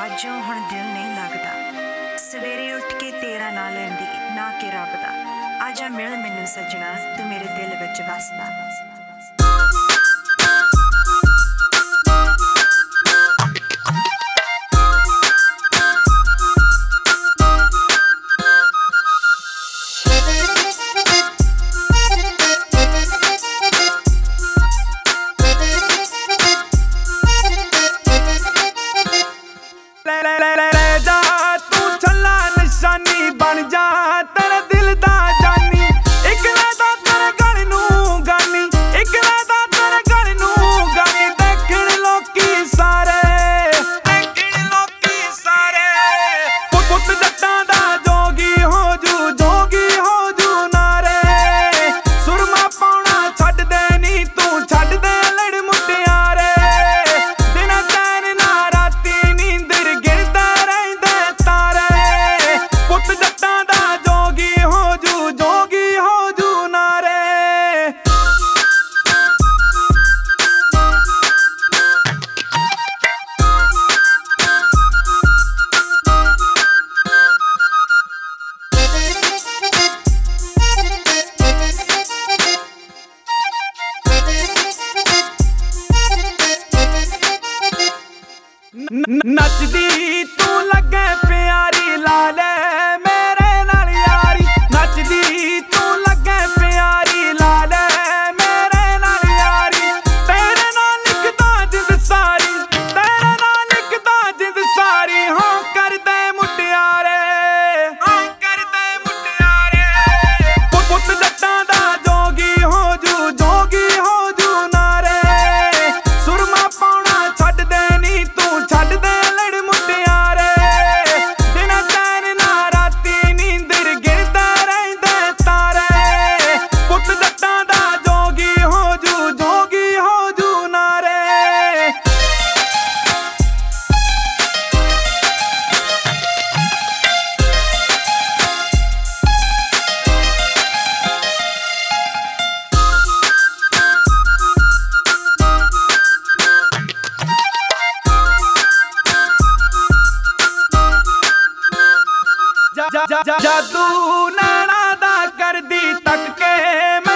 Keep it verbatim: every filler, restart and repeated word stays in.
अजों हुण दिल नहीं लगदा, सवेरे उठ के तेरा ना लैंदी ना कि रब दा। आजा मिल मैनू सजना, तू मेरे दिल विच वसदा। बन जा तेरे दिल दा जानी, एक लादा तेरे गल नू गानी, एक लादा तेरे गल नू गानी। देखण लोकी सारे, देखण लोकी सारे, पुत पुत जट्टां दा जोगी हो जू, जोगी हो जू नारे। सुरमा पाउणा छड्ड दे नी तू, छड्ड दे लड़ मुटियारे। दिन चैन ना राती नींदर गिरदे रहिंदे तारे। पुत जट्टां दा जोगी हो जू, जोगी हो जू नारे। नचदी तू लगे प्यारी ला ले मेरे नाल यारी। नचदी तू लगे प्यारी ला ले मेरे नाल यारी। तेरे नाल लिखदा जिंद सारी, तेरे नाल लिखदा जिंद सारी। हाँ कर दे मुटियारे, हाँ कर दे मुटियारे। पुत पुत जट्टां दा जोगी हो जू, जोगी हो जू नारे। सुरमा पाउणा छड्ड दे नी तू, छड्ड दे लड़ मुटियारे। दिन चैन ना राती नींदर गिरदे रहिंदे तारे। पुत जट्टां दा जोगी हो जू, जोगी हो जू नारे। जादू नैना दा करदी तक के